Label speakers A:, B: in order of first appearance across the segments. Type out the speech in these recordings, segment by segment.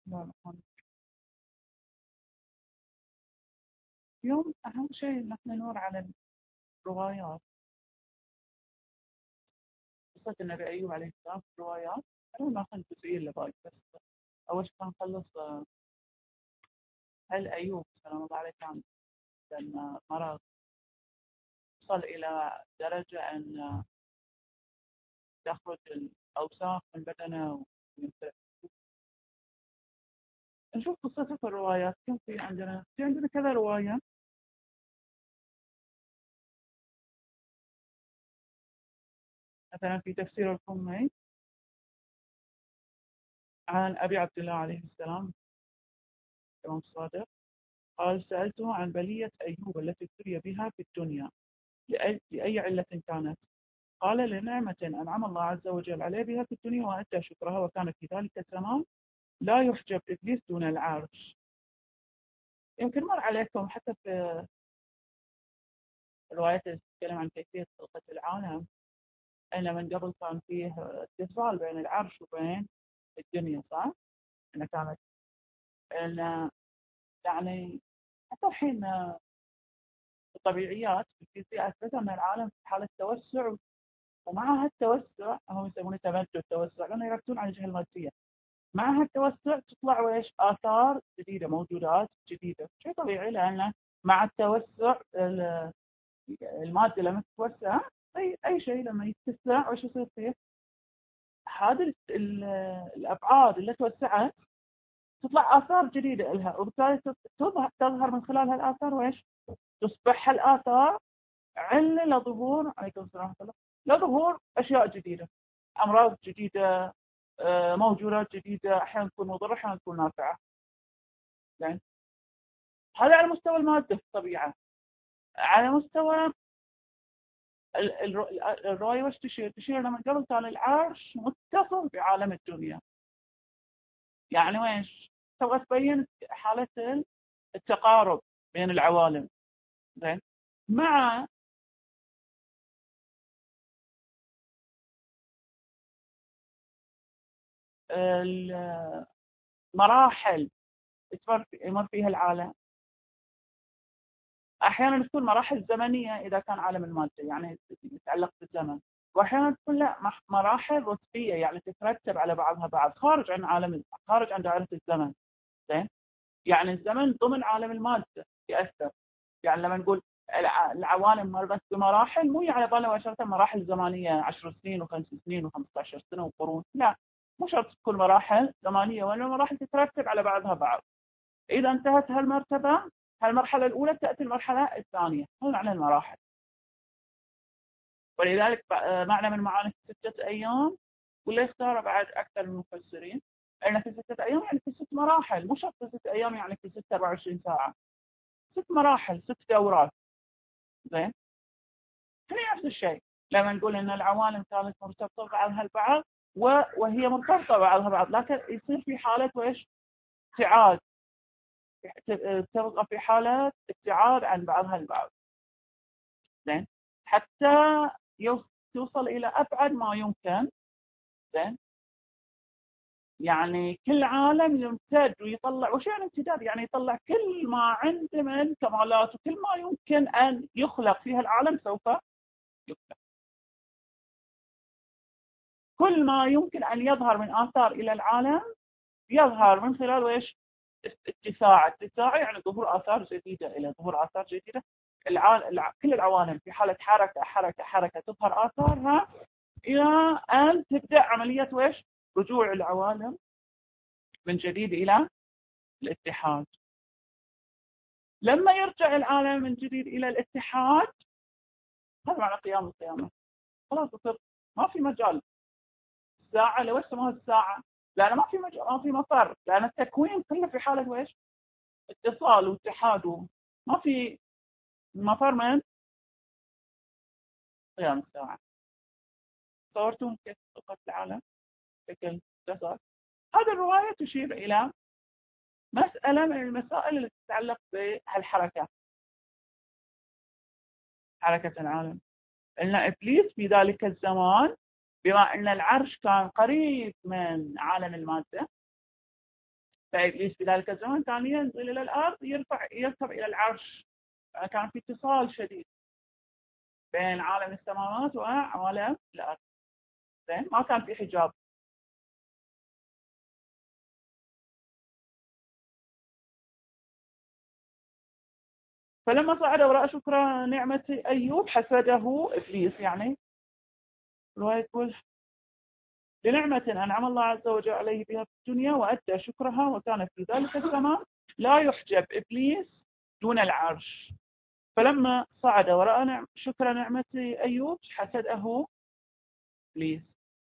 A: اليوم أهم شيء إن احنا نمر على الروايات، قصة النبي أيوب عليه السلام في الروايات. أنا ما كنت جزئية اللي باقي، بس أول شيء كان نخلص هل أيوب سلام الله عليه كان لأن مرض وصل إلى درجة أن تخرج الأوساخ من بدنه ويمتلك. نشوف قصته في الروايات. كم في عندنا كذا رواية. مثلا في تفسير القمي عن أبي عبد الله عليه السلام الإمام الصادق قال: سألته عن بلية أيوب التي ابتلي بها في الدنيا لأي علة كانت. قال: لنعمة أنعم الله عز وجل عليه بها في الدنيا وأدى شكرها، وكان في ذلك الزمان لا يحجب إبليس دون العرش. يمكن مر عليكم حتى في الروايات اللي تتكلم عن كيفية خلقة العالم أن من قبل كان فيه اتصال بين العرش وبين الدنيا، صح؟ أنها كانت أن يعني حتى الحين الطبيعيات في الفيزياء أثبت أن العالم في حالة توسع، ومع هالتوسع هم يسمونه تمدد التوسع لأنه يركزون على الجهة المادية. مع هالتوسع تطلع ويش آثار جديدة، موجودات جديدة، شيء طبيعي لأن مع التوسع المادة لما تتوسع أي شيء لما يتسع وش يصير فيه؟ هذه الأبعاد اللي توسعت تطلع آثار جديدة لها، وبالتالي تظهر من خلال هالآثار وإيش؟ تصبح هالآثار علة لظهور، عليكم السلام ورحمة الله، لظهور أشياء جديدة، أمراض جديدة، موجودات جديدة، أحيانا تكون مضرة أحيانا تكون نافعة. يعني هذا على مستوى المادة في الطبيعة. على مستوى الرؤية وش تشير لما قبل كان العرش متصل بعالم الدنيا. يعني ويش تبغى تبين حالة التقارب بين العوالم. زين. مع المراحل يمر فيها العالم، احيانا تكون مراحل زمنيه اذا كان عالم الماده يعني يتعلق بالزمن، واحيانا تكون لا مراحل رتبيه يعني تترتب على بعضها بعض خارج عن دائره الزمن. زين. يعني الزمن ضمن عالم الماده ياثر. يعني لما نقول العوالم مرت بمراحل مو على بالنا مباشره مراحل زمانيه 10 سنين وخمس سنين و15 سنه وقرون، لا، مو شرط تكون مراحل زمانيه، ولا مراحل تترتب على بعضها بعض. إذا انتهت هالمرتبة، هالمرحلة الأولى تأتي المرحلة الثانية. هذا معنى المراحل. ولذلك معنى من معاني 6 أيام، واللي اختار بعد أكثر من المفسرين أن في 6 أيام يعني في 6 مراحل، مو شرط في 6 أيام يعني في 26 ساعة. 6 مراحل، 6 دورات. زين. هنا نفس الشيء لما نقول أن العوالم كانت مرتبطة بعضها البعض وهي مرتبطة بعضها بعض، لكن يصير في حالة وإيش؟ ابتعاد. تبقى في حالة ابتعاد عن بعضها البعض. زين. حتى توصل إلى أبعد ما يمكن. زين. يعني كل عالم يمتد ويطلع، وش يعني امتداد؟ يعني يطلع كل ما عنده من كمالات، وكل ما يمكن أن يخلق فيها العالم سوف يخلق. كل ما يمكن أن يظهر من آثار إلى العالم يظهر من خلال وإيش؟ اتساع يعني ظهور آثار جديدة إلى ظهور آثار جديدة. كل العوالم في حالة حركة حركة حركة تظهر آثارها إلى أن تبدأ عملية وإيش؟ رجوع العوالم من جديد إلى الاتحاد. لما يرجع العالم من جديد إلى الاتحاد، هذا معنى قيام القيامة. خلاص تصير ما في مجال. الساعة لو سموها الساعة؟ لأن ما في مجال، ما في مفر، لأن التكوين كله في حالة وإيش؟ اتصال واتحاد، ما في مفر من قيام الساعة. صورتم كيف خلقت العالم بشكل جسد. هذه الرواية تشير إلى مسألة من المسائل التي تتعلق بهالحركة، حركة العالم. أن إبليس في ذلك الزمان بما أن العرش كان قريب من عالم المادة، فإبليس في ذلك الزمن كان ينزل إلى الأرض يركب إلى العرش. كان في اتصال شديد بين عالم السماوات وعالم الأرض. زين، ما كان في حجاب. فلما صعد ورأى شكر نعمة أيوب حسده إبليس، يعني رواية تقول لنعمة أنعم الله عز وجل عليه بها في الدنيا وأدى شكرها، وكان في ذلك الزمان لا يحجب إبليس دون العرش. فلما صعد ورأى شكر نعمة أيوب حسده إبليس.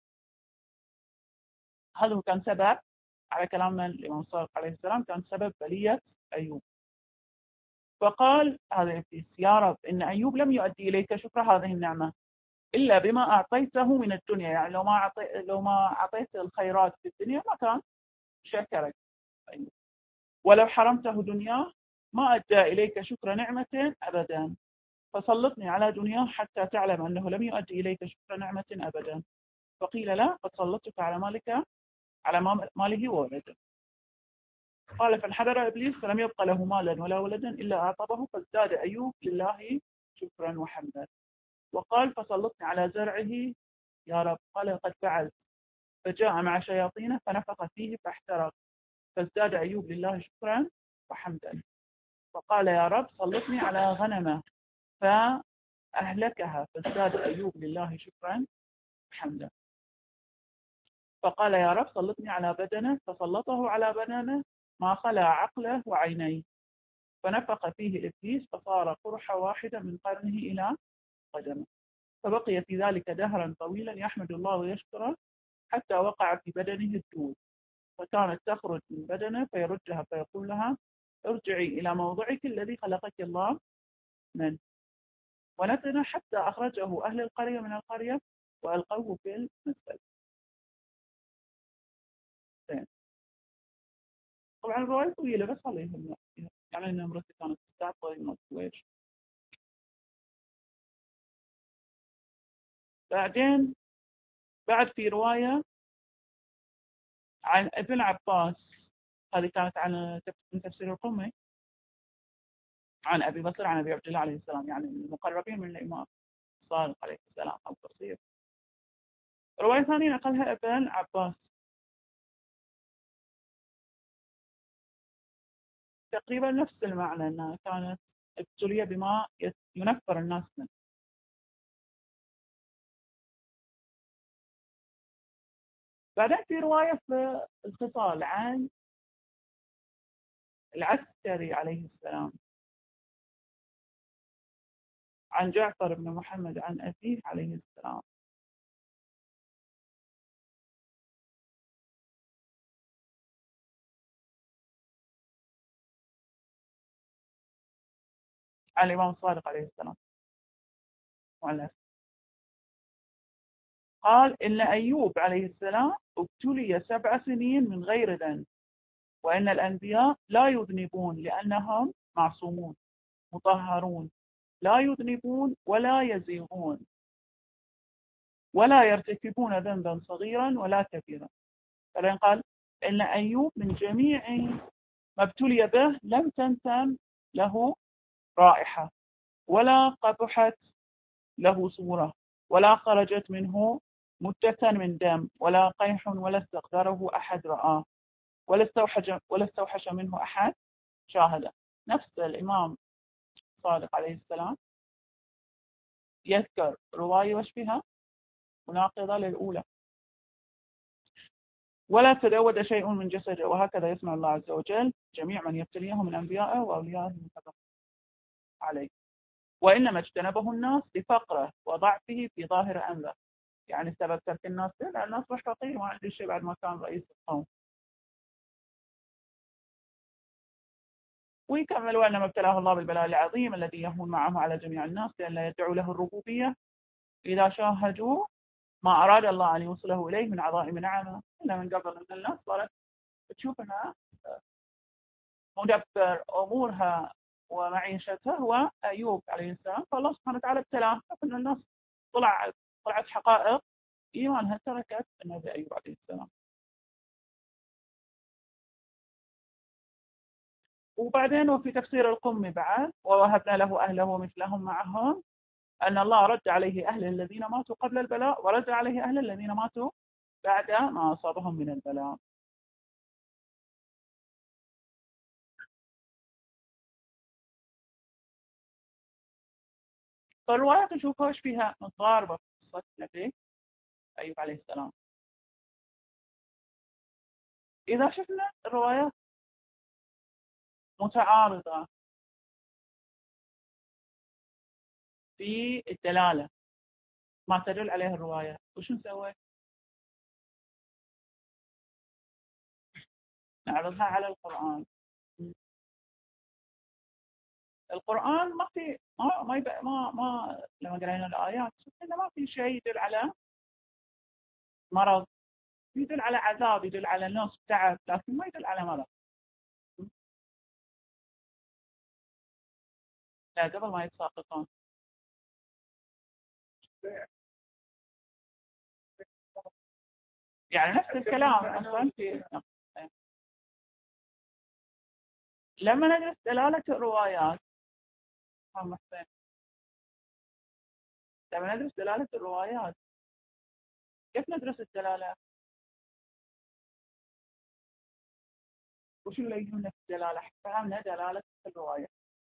A: هذا هو كان سبب، على كلام الإمام الصادق عليه السلام، كان سبب بلية أيوب. فقال هذا إبليس: يا رب، إن أيوب لم يؤدي إليك شكر هذه النعمة إلا بما أعطيته من الدنيا. يعني لو ما أعطيت الخيرات في الدنيا ما كان شكرك. ولو حرمته دنياه ما أدى إليك شكر نعمة أبدا. فسلطني على دنياه حتى تعلم أنه لم يؤدي إليك شكر نعمة أبدا. فقيل لا، قد سلطتك على مالك، على ماله وولده. قال: فانحدر إبليس فلم يبق له مالا ولا ولدا إلا أعطبه، فازداد أيوب لله شكرا وحمدا. وقال: فسلطني على زرعه يا رب. قال: قد فعلت. فجاء مع شياطينه فنفخ فيه فاحترق، فازداد أيوب لله شكرا وحمدا. فقال: يا رب سلطني على غنمه فأهلكها، فازداد أيوب لله شكرا وحمدا. فقال: يا رب سلطني على بدنه، فسلطه على بدنه ما خلا عقله وعينيه، فنفخ فيه إبليس فصار قرحة واحدة من قرنه إلى قدمه. فبقي في ذلك دهرا طويلا يحمد الله ويشكره حتى وقع في بدنه الدود، فكانت تخرج من بدنه فيردها فيقول لها: ارجعي إلى موضعك الذي خلقك الله منه. ونتن حتى أخرجه أهل القرية من القرية وألقوه في المسجد. طبعا الرواية طويلة بس الله يهمنا، يعني إن امرأتي كانت تستعطي من الكويت. بعدين بعد في رواية عن ابن عباس، هذه كانت عن من تفسير القمي، عن أبي بكر عن أبي عبد الله عليه السلام، يعني من المقربين من الإمام الصادق عليه السلام أو تصير. رواية ثانية نقلها ابن عباس، تقريبا نفس المعنى، أنها كانت ابتلي بما ينفر الناس منه. بعدين في رواية في الخصال عن العسكري عليه السلام، عن جعفر بن محمد عن أبيه عليه السلام. عن الإمام الصادق عليه السلام وعن، قال: إن أيوب عليه السلام ابتلي 7 سنين من غير ذنب، وإن الأنبياء لا يذنبون لأنهم معصومون مطهرون، لا يذنبون ولا يزيغون ولا يرتكبون ذنبا صغيرا ولا كبيرا. بعدين قال: إن أيوب من جميع ما ابتلي به لم تنتن له رائحة، ولا قبحت له صورة، ولا خرجت منه مدة من دم، ولا قيح، ولا استقدره أحد رآه، ولا استوحش منه أحد شاهده. نفس الإمام الصادق عليه السلام يذكر رواية وشبهها مناقضة للأولى. ولا تدود شيء من جسده، وهكذا يسمع الله عز وجل جميع من يبتليه من أنبيائه وأوليائه المتفق عليه، وإنما اجتنبه الناس لفقره وضعفه في ظاهر أمره. يعني سبب ترك الناس له، الناس مش فقير وما عنده شيء بعد ما كان رئيس القوم. ويكمل: وإنما ابتلاه الله بالبلاء العظيم الذي يهون معه على جميع الناس لئلا يدعوا له الربوبية إذا شاهدوا ما أراد الله أن يوصله إليه من عظائم نعمه. إلا من قبل من الناس صارت تشوف أنها مدبر أمورها ومعيشتها هو أيوب عليه السلام، فالله سبحانه وتعالى ابتلاه. فإن الناس طلعت حقائق إيمانها تركت النبي أيوب عليه السلام. وبعدين وفي تفسير القمي بعد ووهبنا له أهله مثلهم معهم، أن الله رد عليه أهل الذين ماتوا قبل البلاء ورد عليه أهل الذين ماتوا بعد ما أصابهم من البلاء. فالروايات نشوفها ايش فيها متضاربة في قصة نبي أيوب عليه السلام. إذا شفنا الروايات متعارضة في الدلالة ما تدل عليه الرواية، وش نسوي؟ نعرضها على القرآن. القرآن ما في ما لما قرينا الآيات شفنا ما في شيء يدل على مرض، يدل على عذاب، يدل على نصب تعب، لكن ما يدل على مرض. لا قبل ما يتساقطون. يعني نفس الكلام أصلا في لما ندرس دلالة الروايات. لما ندرس دلالة الروايات كيف ندرس الدلالة؟ وش اللي يهمنا في الدلالة؟ فهمنا دلالة الرواية.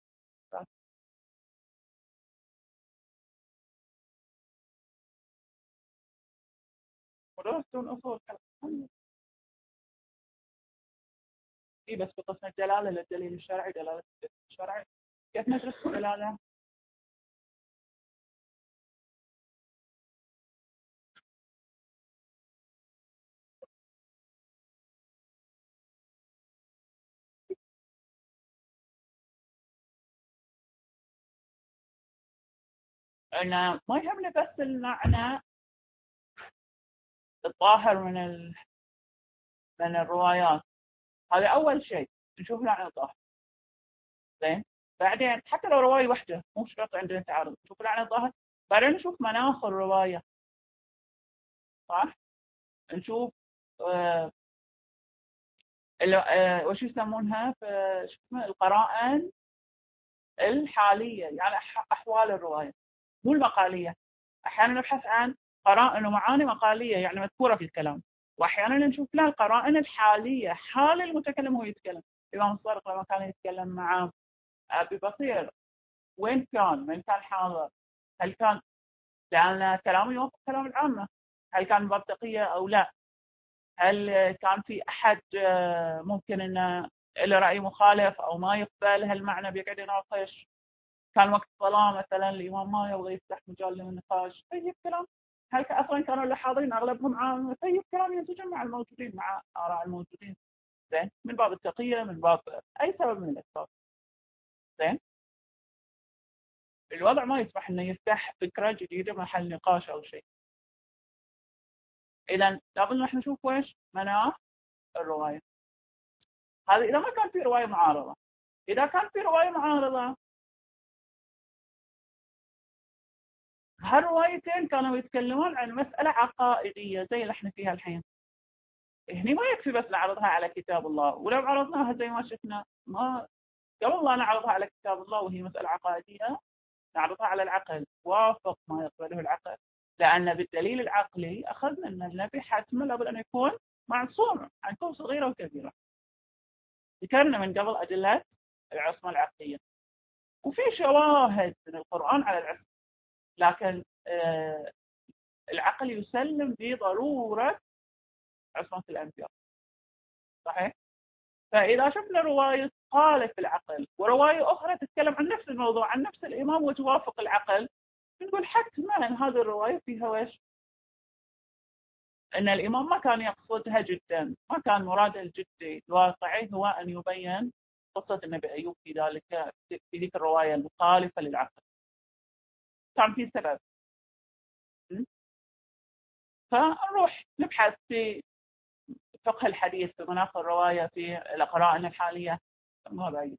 A: ودرستون أصول إيه بس بقسم الدلالة للدليل الشرعي، دلالة الشرعي كيف ندرس الدلالة؟ أنا ما يهمني بس المعنى الظاهر من الروايات، هذا أول شيء نشوف معنى الظاهر. زين، بعدين حتى لو رواية واحدة مو شرط عندنا تعارض نشوف معنى الظاهر، بعدين نشوف مناخ الرواية. صح؟ نشوف آه وش يسمونها في القرائن الحالية، يعني أحوال الرواية مو المقالية. أحيانا نبحث عن قرائن ومعاني مقالية يعني مذكورة في الكلام، وأحيانا نشوف لها القرائن الحالية، حال المتكلم وهو يتكلم. الإمام الصادق لما كان يتكلم مع أبي بصير وين كان؟ من كان حاضر؟ هل كان لأن كلامه يوافق كلام العامة؟ هل كان باب تقية أو لا؟ هل كان في أحد ممكن أنه له رأي مخالف أو ما يقبل هالمعنى بيقعد يناقش؟ كان وقت صلاة مثلا الإمام ما يبغى يفتح مجال للنقاش، طيب كلام. هل أصلا كانوا اللي حاضرين أغلبهم عام؟ طيب كلام ينسجم مع الموجودين، مع آراء الموجودين. زين، من باب التقية، من باب أي سبب من الأسباب. زين، الوضع ما يسمح إنه يفتح فكرة جديدة محل نقاش أو شيء. إذا لابد نحن نشوف ويش مناخ الرواية. هذا إذا ما كان في رواية معارضة. إذا كان في رواية معارضة، هالروايتين كانوا يتكلمون عن مسألة عقائدية زي اللي احنا فيها الحين. هني ما يكفي بس نعرضها على كتاب الله، ولو عرضناها زي ما شفنا ما قبل لا نعرضها على كتاب الله وهي مسألة عقائدية نعرضها على العقل، وافق ما يقبله العقل، لأن بالدليل العقلي أخذنا أن النبي حتما لابد أن يكون معصوم عن كل صغيرة وكبيرة. ذكرنا من قبل أدلة العصمة العقلية، وفي شواهد من القرآن على العصمة، لكن العقل يسلم بضرورة عصمة الأنبياء. صحيح؟ فإذا شفنا رواية تخالف العقل ورواية أخرى تتكلم عن نفس الموضوع عن نفس الإمام وتوافق العقل، نقول حتما أن هذه الرواية فيها وش؟ أن الإمام ما كان يقصدها جدا، ما كان مراده الجدي الواقعي هو أن يبين قصة النبي أيوب في ذيك الرواية المخالفة للعقل، كان في سبب. فنروح نبحث في فقه الحديث في مناخ الرواية في القرائن الحالية ما بعيد.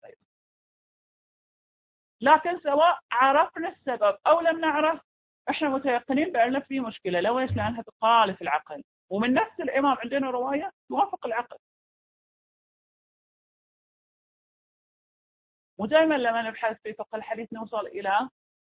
A: لكن سواء عرفنا السبب أو لم نعرف احنا متيقنين بأن في مشكلة. لو ايش؟ لأنها تخالف العقل، ومن نفس الإمام عندنا رواية توافق العقل. ودائما لما نبحث في فقه الحديث نوصل إلى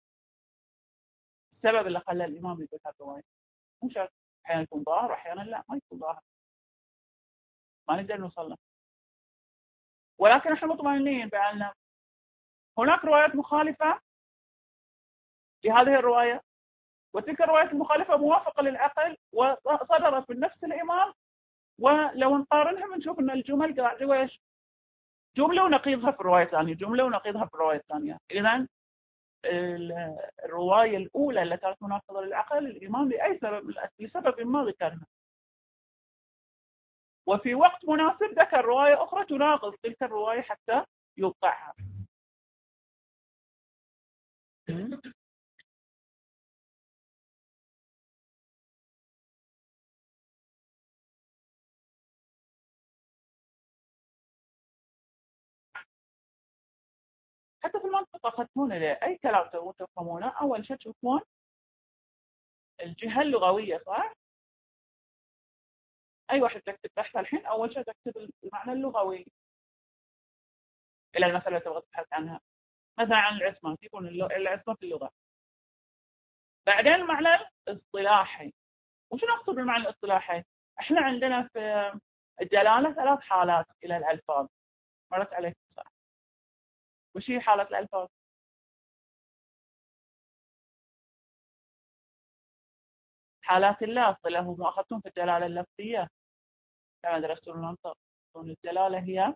A: السبب اللي خلى الإمام يقول هذا الرواية. مو شرط، أحيانا يكون ظاهر وأحيانا لا ما يكون ظاهر، ما نقدر نوصل له. ولكن احنا مطمئنين بأن هناك روايات مخالفة لهذه الرواية، وتلك الروايات المخالفة موافقة للعقل وصدرت من نفس الإمام، ولو نقارنها بنشوف أن الجمل قاعدة ايش؟ جملة ونقيضها في الرواية الثانية، جملة ونقيضها في الرواية الثانية. إذن الرواية الأولى اللي كانت مناقضة للعقل الإمام لأي سبب، لسبب ما ذكرها، وفي وقت مناسب ذكر رواية أخرى تناقض تلك الرواية حتى يوقعها. حتى في المنطقة ختمون أي كلام تفهمونه أول شيء تشوفون الجهة اللغوية، صح؟ أي واحد تكتب بحث الحين أول شيء تكتب المعنى اللغوي إلى المسألة اللي تبغى تبحث عنها. مثلا عن العصمة يكون العصمة في اللغة. بعدين المعنى الاصطلاحي. وشو نقصد بالمعنى الاصطلاحي؟ احنا عندنا في الدلالة 3 حالات إلى الألفاظ، مرت عليك صح؟ وش هي حالة الألفاظ؟ حالات اللفظ اللي هم أخذتم في الدلالة اللفظية كما درستوا المنطق. الدلالة هي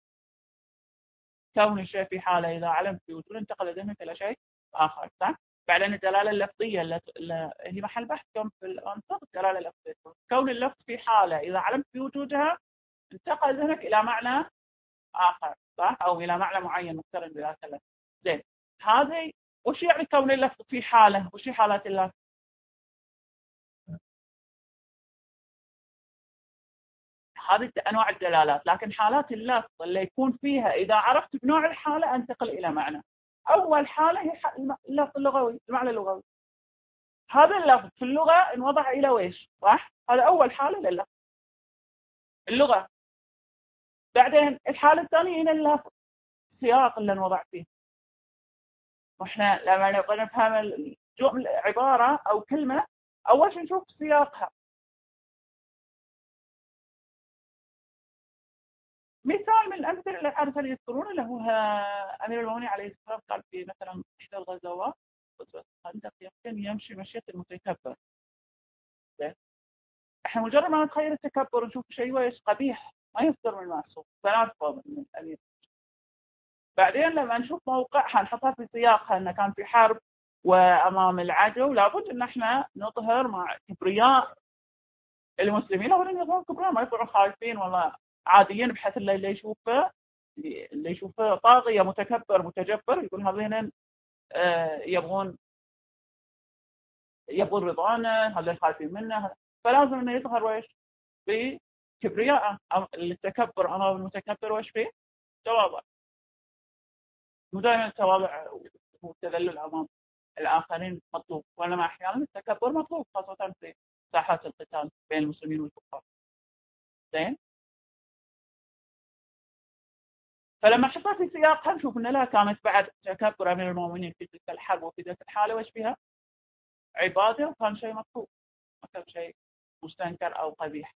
A: كون الشيء في حالة إذا علمت بوجود انتقل ذهنك إلى شيء آخر، صح؟ بعدين الدلالة اللفظية اللي هي محل بحث كم في المنطق. الدلالة اللفظية كون اللفظ في حالة إذا علمت بوجودها انتقل ذهنك إلى معنى آخر، صح؟ أو إلى معنى معين مقترن بذاك اللفظ. زين، هذه وش يعني كون اللفظ في حالة؟ وش هي حالات اللفظ؟ هذه أنواع الدلالات. لكن حالات اللفظ اللي يكون فيها إذا عرفت بنوع الحالة أنتقل إلى معنى. أول حالة هي اللفظ اللغوي، المعنى اللغوي. هذا اللفظ في اللغة انوضع إلى ويش، صح؟ هذا أول حالة لللفظ اللغة. بعدين الحالة الثانية هنا اللفظ السياق اللي انوضع فيه. وإحنا لما نبغى نفهم عبارة أو كلمة أول شيء نشوف سياقها. مثال من الأمثلة اللي الحادثة اللي يذكرون اللي هو أمير المؤمنين عليه السلام قال في مثلا إحدى الغزوات غزوة الخندق يمكن يمشي مشية المتكبر. احنا مجرد ما نتخيل التكبر نشوف شيء ويش قبيح ما يصدر من المعصوم فنرفض من الأمير. بعدين لما نشوف موقعها نحطها في سياقها أنه كان في حرب وأمام العدو، لابد أن احنا نظهر مع كبرياء المسلمين، لابد أن يظهرون كبرياء ما يكونوا خايفين ولا عاديين، بحيث اللي يشوفه طاغية متكبر متجبر يقول هذين يبغون رضانا، هذين خايفين منه. فلازم انه يظهر ويش بكبرياء. التكبر امام المتكبر ويش فيه؟ تواضع. مو دائما التواضع والتذلل امام الاخرين مطلوب، وانما احيانا التكبر مطلوب خاصه في ساحات القتال بين المسلمين والكفار. زين، فلما نحطها في سياقها نشوف ان لا، كانت بعد تكبر امير المؤمنين في تلك الحرب وفي ذلك الحاله وش فيها؟ عباده، وكان شيء مطلوب ما كان شيء مستنكر او قبيح.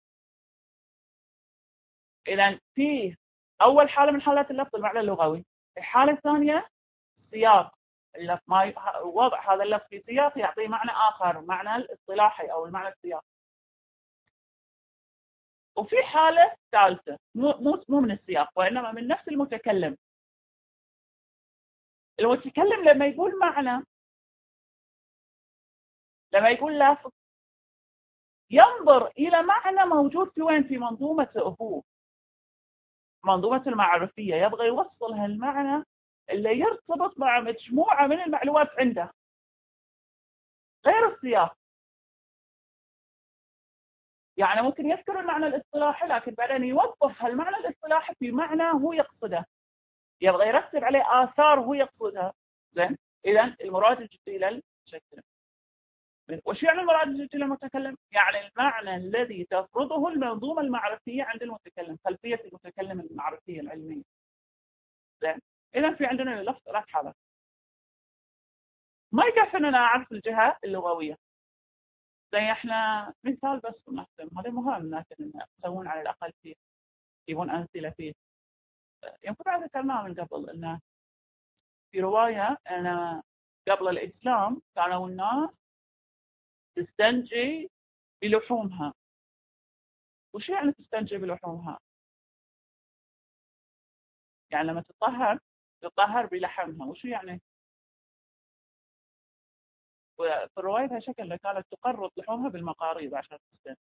A: إذا في أول حالة من حالات اللفظ المعنى اللغوي. الحالة الثانية سياق اللفظ، ما وضع هذا اللفظ في سياق يعطي معنى آخر، معنى الاصطلاحي أو المعنى السياق. وفي حالة ثالثة مو من السياق وإنما من نفس المتكلم. المتكلم لما يقول معنى، لما يقول لفظ، ينظر إلى معنى موجود في وين؟ في منظومته هو، منظومة المعرفية. يبغى يوصل هالمعنى اللي يرتبط مع مجموعة من المعلومات عنده غير السياق. يعني ممكن يذكر المعنى الاصطلاحي لكن بعدين يوظف هالمعنى الاصطلاحي في معنى هو يقصده، يبغى يرتب عليه آثار هو يقصدها. زين، إذا المراد الجدي للمتكلم. وش يعني المراد الجدي للمتكلم؟ يعني المعنى الذي تفرضه المنظومة المعرفية عند المتكلم، خلفية المتكلم المعرفية العلمية. زين، إذا في عندنا لفظ 3 حالات. ما يكفي أن أنا أعرف الجهة اللغوية. زي إحنا مثال بس نختم، هذا مهم لكن يسوون على الأقل فيه، يجيبون أمثلة فيه. يمكن بعد ذكرناه من قبل أنه في رواية أن قبل الإسلام كانوا الناس تستنجي بلحومها. وش يعني تستنجي بلحومها؟ يعني لما تطهر بلحمها. وش يعني؟ في الرواية هالشكل كانت تقرض لحومها بالمقاريض عشان تستنجي.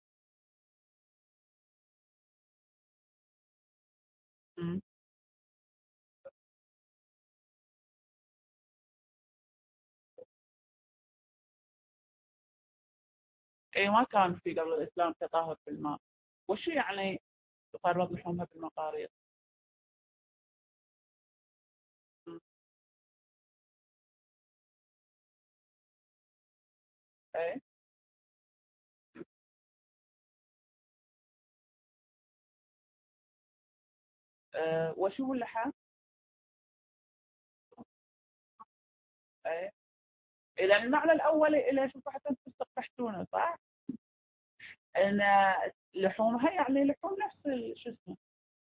A: اي ما كان في قبل الاسلام تطهر بالماء. وش يعني تقرض لحومها بالمقاريض؟ م. اي. وش هو اللحم؟ اي. اذا المعنى الاول اللي شوف حتى انتم استقبحتونه صح؟ ان لحومها يعني لحوم نفس شو اسمه،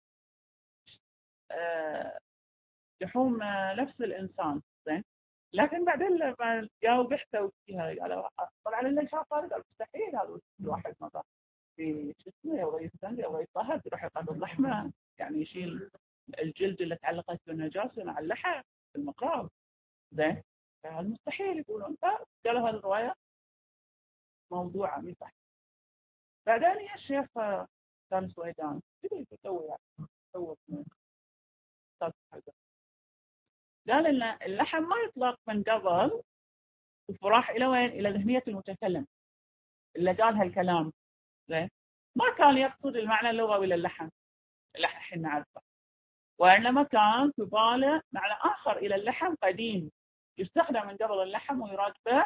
A: آه، لحوم نفس الانسان. زين. لكن بعدين لما جاوا بحثوا فيها قالوا طبعا اللي شاف هذا قال مستحيل هذا الواحد مثلا في شو اسمه يبغى يستنجي يبغى يطهر يروح يقرب لحمه، يعني يشيل الجلد اللي تعلقت بالنجاسه مع اللحم في المقام. زين. مستحيل يقولون. فقالوا هذه الروايه موضوعه مي صح. بعدين يا الشيخ كان سويدان كذا يسوي يعني سوى قال ان اللحم ما يطلق من قبل، وراح الى وين؟ الى ذهنيه المتكلم اللي قال هالكلام. زين. ما كان يقصد المعنى اللغوي للحم اللي احنا نعرفه، وإنما كان في باله معنى آخر إلى اللحم قديم يستخدم من قبل اللحم ويراد به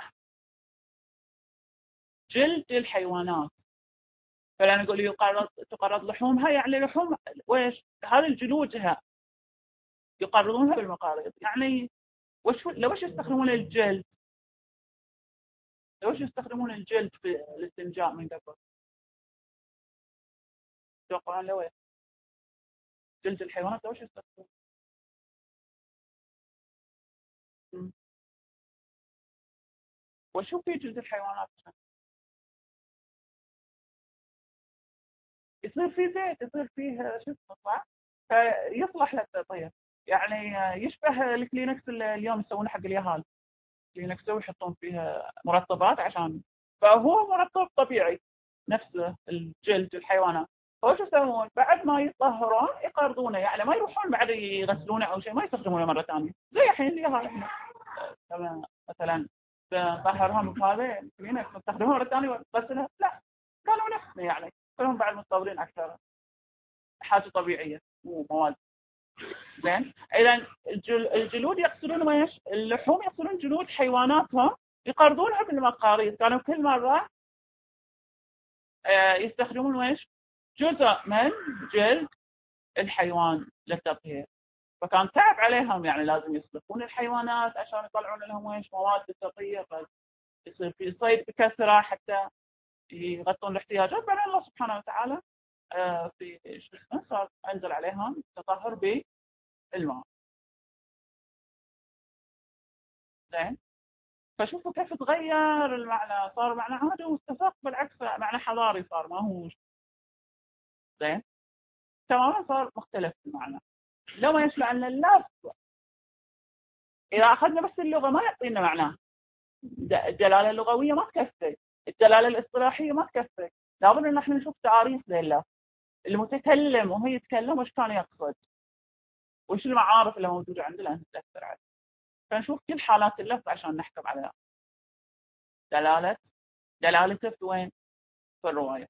A: جلد الحيوانات. فلان نقول تقرض لحومها يعني لحوم ويش هذه الجلودها يقرضونها بالمقاريض. يعني لو وش يستخدمون الجلد؟ لو وش يستخدمون الجلد في الاستنجاء من قبل؟ توقعون لو جلد الحيوانات لو وش يستخدمون؟ وشو في جلد الحيوانات؟ يصير فيه زيت، يصير فيه شو اسمه صح؟ فيصلح للتطهير. يعني يشبه الكلينكس اللي اليوم يسوونه حق اليهال. كلينكس يحطون فيها مرطبات عشان، فهو مرطب طبيعي نفسه الجلد الحيوانات. فوش يسوون؟ بعد ما يطهرون يقرضونه، يعني ما يروحون بعد يغسلونه او شيء، ما يستخدمونه مره ثانيه زي الحين اليهال احنا مثلا نطهرهم بهذا كلينكس نستخدمها مره ثانيه ونغسلها. لا، كانوا نفسنا يعني كلهم بعد متطورين اكثر، حاجه طبيعيه مو مواد. زين. اذا الجلود يقصدون ايش؟ اللحوم يقصدون جلود حيواناتهم يقرضونها بالمقاريض. كانوا كل مره يستخدمون ايش؟ جزء من جلد الحيوان للتطهير. فكان تعب عليهم، يعني لازم يسلخون الحيوانات عشان يطلعون لهم ايش؟ مواد للتطهير. يصير في صيد بكثره حتى يغطون الاحتياجات. بعدين الله سبحانه وتعالى في شو اسمه صار انزل عليهم التطهر بالماء. زين. فشوفوا كيف تغير المعنى، صار معنى عادي مستفاق، بالعكس معنى حضاري صار ما هو. زين. تماما صار مختلف المعنى. لو ما يشبه أن اللفظ إذا أخذنا بس اللغة ما يعطينا معناه. الدلالة اللغوية ما تكفي، الدلالة الاصطلاحية ما تكفي. لابد أن احنا نشوف تعاريف لله المتكلم وهو يتكلم وش كان يقصد، وش المعارف اللي موجودة عندنا أن تأثر عليه. فنشوف كل حالات اللفظ عشان نحكم على دلالة دلالته في وين؟ في الرواية.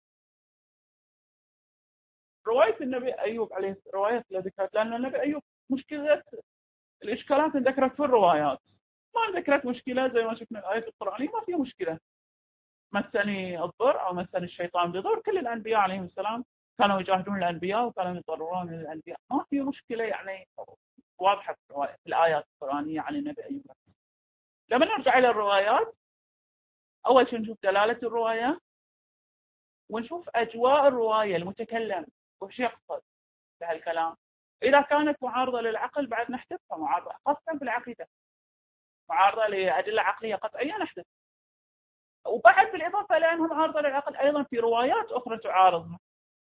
A: رواية النبي أيوب عليه رواية اللي ذكرت، لأن النبي أيوب مشكلة الإشكالات ذكرت في الروايات، ما ذكرت مشكلة زي ما شفنا الآية القرآنية ما فيها مشكلة. مسني الضر أو مسني الشيطان بضر. كل الأنبياء عليهم السلام كانوا يجاهدون الأنبياء وكانوا يضررون الأنبياء، ما في مشكلة يعني واضحة في الآيات القرآنية عن النبي أيوب. لما نرجع إلى الروايات، أول شيء نشوف دلالة الرواية، ونشوف أجواء الرواية، المتكلم وش يقصد بهالكلام. إذا كانت معارضة للعقل بعد نحذفها، معارضة خاصة في العقيدة، معارضة لأدلة عقلية قطعية نحذف. وبعد بالإضافة إلى أنها معارضة للعقل أيضا في روايات أخرى تعارضها،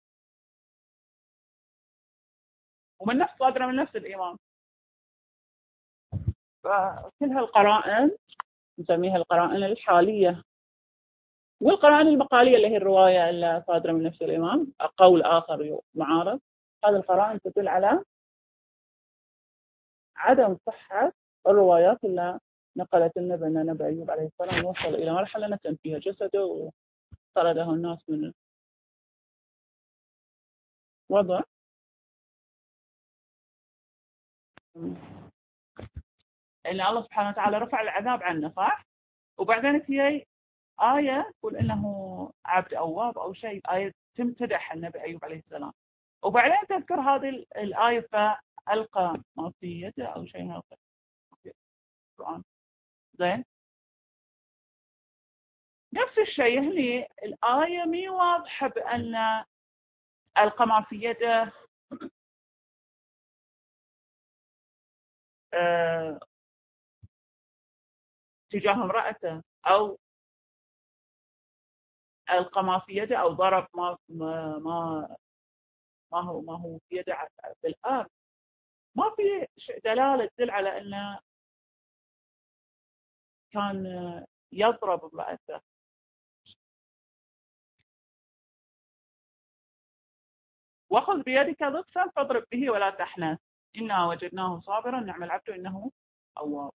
A: ومن نفس صادرة من نفس الإمام. فكل هالقرائن نسميها القرائن الحالية، والقرائن المقالية اللي هي الرواية اللي صادرة من نفس الإمام، قول آخر معارض. هذه القرائن تدل على عدم صحة الروايات اللي نقلت لنا بأن النبي أيوب عليه السلام وصل إلى مرحلة نتن فيها جسده وطرده الناس من الوضع. إن الله سبحانه وتعالى رفع العذاب عنه، صح؟ وبعدين في آية تقول إنه عبد أواب أو شيء، آية تمتدح النبي أيوب عليه السلام، وبعدين تذكر هذه الآية فألقى ما في يده أو شيء من القرآن. زين، نفس الشيء هني الآية مي واضحة بأن ألقى ما في يده تجاه امرأته، أو ألقى ما في يده، أو ضرب ما هو في يده في الأرض. ما في دلالة تدل على أنه كان يضرب امرأته. وخذ بيدك ضغثا فاضرب به ولا تحنث إنا وجدناه صابرا نعم العبد إنه أواب.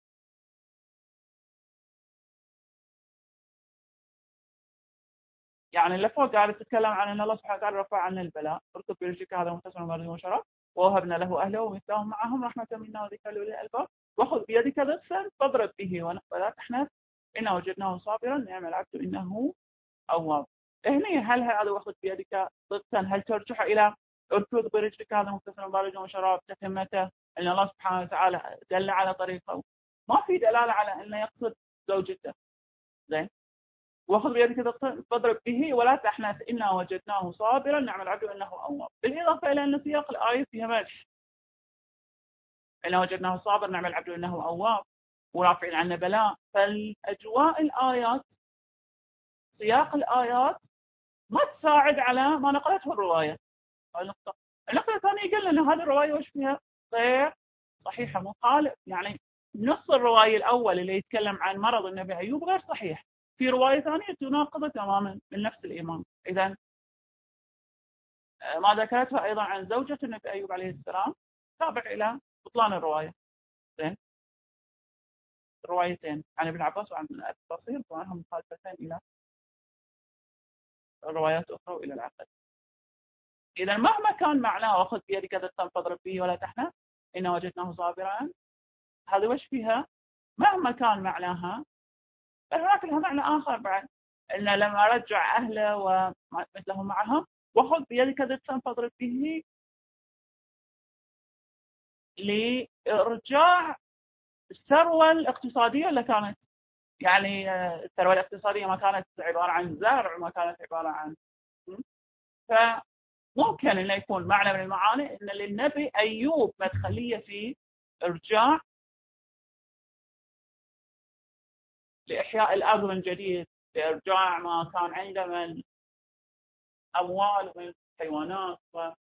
A: يعني اللي فوق قاعد تتكلم عن أن الله سبحانه وتعالى رفع عنا البلاء، اركب برجلك هذا مغتسل وبارد وشراب، ووهبنا له أهله ومثلهم معهم رحمة منا وذكرى لأولي الألباب. وخذ بيدك ضغثا فاضرب به ولا تحنث إنا وجدناه صابرا نعم العبد إنه أواب. هنا هل هذا واخذ بيدك ضغثا هل ترجح إلى اركض برجلك هذا مغتسل وبارد وشراب تتمته أن الله سبحانه وتعالى دل على طريقه؟ ما في دلالة على أنه يقصد زوجته. زين، واخذ بيدك ضغثا فاضرب به ولا تحنث إنا وجدناه صابرا نعم العبد إنه أواب. بالإضافة إلى أن سياق الآية فيها مدح، إنا وجدناه صابر نعم العبد إنه أواب ورافع عنا بلاء. فالأجواء الآيات، سياق الآيات ما تساعد على ما نقلته الرواية. النقطة الثانية قلنا أن هذه الرواية وش فيها غير صحيحة، مخالف. يعني نص الرواية الأول اللي يتكلم عن مرض النبي أيوب غير صحيح، في رواية ثانية تناقضه تماما من نفس الإمام. إذن ما ذكرتها أيضا عن زوجة النبي أيوب عليه السلام تابع إلى بطلان الرواية. زين، الروايتين عن ابن عباس وعن أبي بصير وعنهم مخالفتين إلى روايات أخرى وإلى العقل. إذا مهما كان معناه وخذ بيدك ضغثا فاضرب به ولا تحنث إنا وجدناه صابرا، هذا وش فيها؟ مهما كان معناها، بل هناك لها معنى آخر بعد، إن لما رجع أهله ومثلهم معهم وخذ بيدك ضغثا فاضرب به لإرجاع الثروة الاقتصادية اللي كانت، يعني الثروة الاقتصادية ما كانت عبارة عن زرع، ما كانت عبارة عن، فممكن أنه يكون معنى من المعاني أن للنبي أيوب مدخلية في إرجاع لإحياء الأرض من جديد، لإرجاع ما كان عنده من أموال ومن حيوانات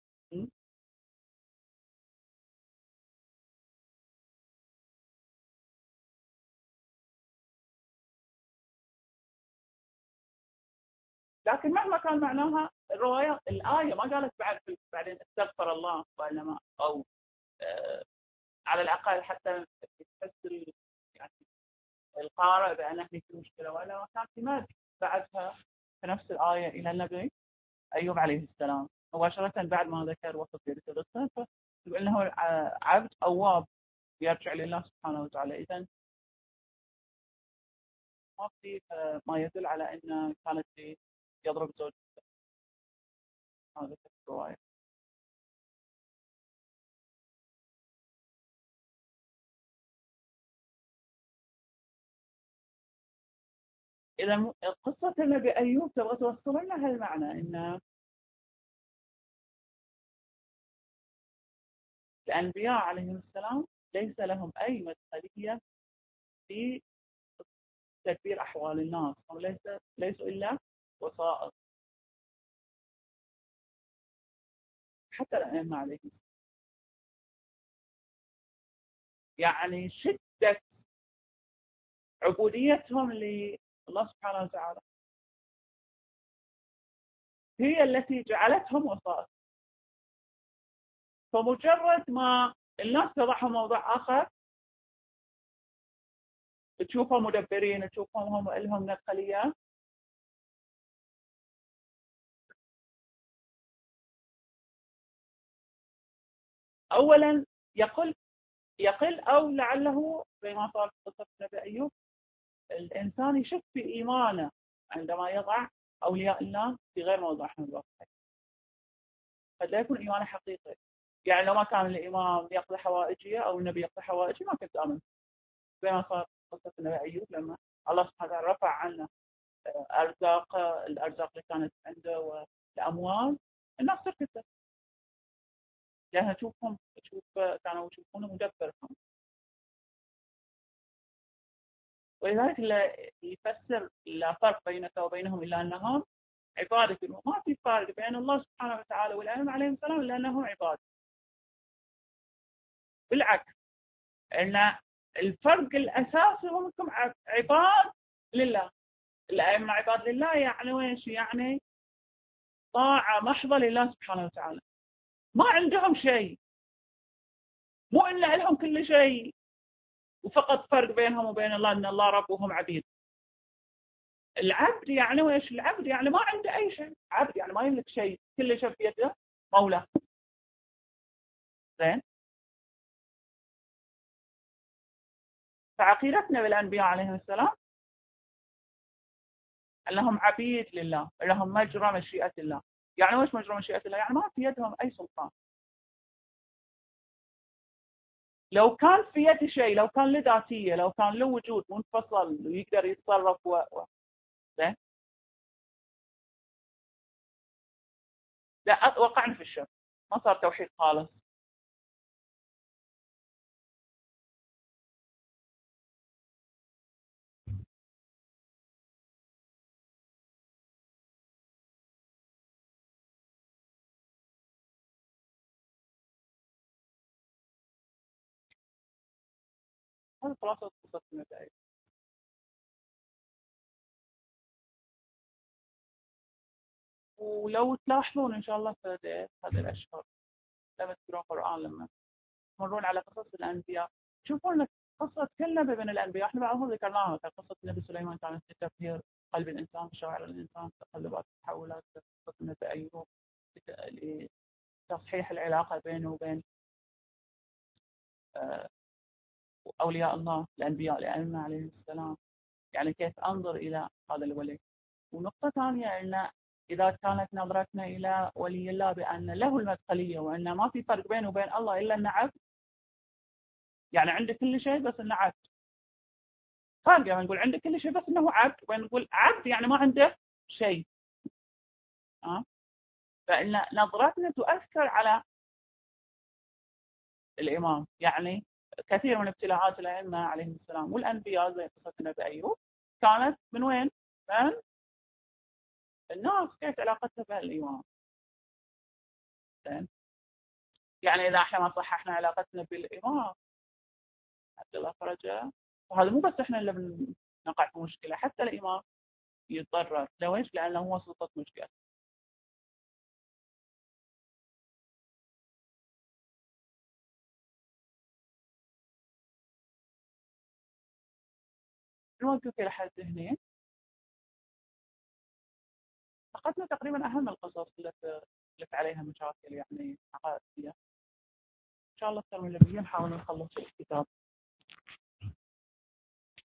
A: لكن مهما كان معناها الرواية الآية ما قالت بعدين استغفر الله، وإنما أو على الأقل حتى تحس يعني القارئ بأنه في مشكلة، ولا كان في مادة بعدها في نفس الآية إلى النبي أيوب عليه السلام مباشرة بعد ما ذكر وصف يد القصة، فيقول أنه عبد أواب يرجع لله سبحانه وتعالى. إذن ما في ما يدل على أن كانت يضرب زوجته. هذا في الرواية. إذا قصة النبي أيوب تبغى توصل لنا هالمعنى إن الأنبياء عليهم السلام ليس لهم أي مدخلية في تدبير أحوال الناس، هم ليسوا إلا وسائط. حتى الأئمة عليهم السلام يعني شدة عبوديتهم لله سبحانه وتعالى هي التي جعلتهم وسائط. فمجرد ما الناس تضعهم موضوع آخر تشوفهم مدبرين، تشوفهم هم لهم مدخليات، أولا يقل أو لعله زي ما صار في قصة النبي أيوب الإنسان يشك في إيمانه عندما يضع أولياء الله في غير موضعهم الواقعي، قد لا يكون إيمانه حقيقي. يعني لو ما كان الإمام يقضي حوائجه أو النبي يقضي حوائجه ما كنت آمن. زي ما صار في قصة النبي أيوب لما الله سبحانه وتعالى رفع عنه الأرزاق اللي كانت عنده والأموال، الناس سكتت لأنها كانوا يشوفونه مدبر. ولذلك يفسر لا فرق بينك وبينهم إلا أنهم عبادة. ما في فرق بين الله سبحانه وتعالى والأئمة عليهم السلام إلا أنهم عباد. بالعكس، أن الفرق الأساسي هو أنكم عباد لله. الأئمة عباد لله يعني ويش؟ يعني طاعة محضة لله سبحانه وتعالى، ما عندهم شيء، مو إلا لهم كل شيء، وفقط فرق بينهم وبين الله أن الله رب وهم عبيد. العبد يعني ويش؟ العبد يعني ما عنده أي شيء، عبد يعني ما يملك شيء، كل شيء بيده مولاه. زين، فعقيدتنا بالأنبياء عليهم السلام أنهم عبيد لله، لهم مجرى مشيئة الله. يعني وش مجرى مشيئة الله؟ يعني ما في يدهم أي سلطان. لو كان في يد شيء، لو كان له ذاتية، لو كان له وجود منفصل ويقدر يتصرف زين، لا وقعنا في الشرك، ما صار توحيد خالص. هذا خلاصة قصة النتائج. ولو تلاحظون إن شاء الله في هذه الأشهر لما تقرأون القرآن، لما تمرون على قصص الأنبياء تشوفون قصة كل نبي من الأنبياء احنا بعضهم ذكرناها، قصة النبي سليمان كانت في تطهير قلب الإنسان، مشاعر الإنسان، تقلبات التحولات. قصة النبي أيوب لتصحيح العلاقة بينه وبين آه، أولياء الله الأنبياء الأئمة عليهم السلام، يعني كيف أنظر إلى هذا الولي. ونقطة ثانية أن إذا كانت نظرتنا إلى ولي الله بأن له المدخلية وأن ما في فرق بينه وبين الله إلا أنه عبد، يعني عنده كل شيء بس أنه عبد. فرق يعني نقول عنده كل شيء بس أنه عبد، ونقول عبد يعني ما عنده شيء. فإن نظرتنا تؤثر على الإمام. يعني كثير من ابتلاءات الأئمة عليهم السلام والأنبياء زي قصة النبي أيوب كانت من وين؟ من الناس كيف علاقتها بالإمام. يعني إذا احنا ما صححنا علاقتنا بالإمام عبد الله فرجه، وهذا مو بس احنا اللي بنقع في مشكلة، حتى الإمام يتضرر. ليش؟ لأنه هو سلطة مشكلة. نوقف إلى حد هنا. أخذنا تقريبا أهم القصص اللي عليها مشاكل يعني عقائدية. إن شاء الله أكثر من اللي نحاول نخلص الكتاب.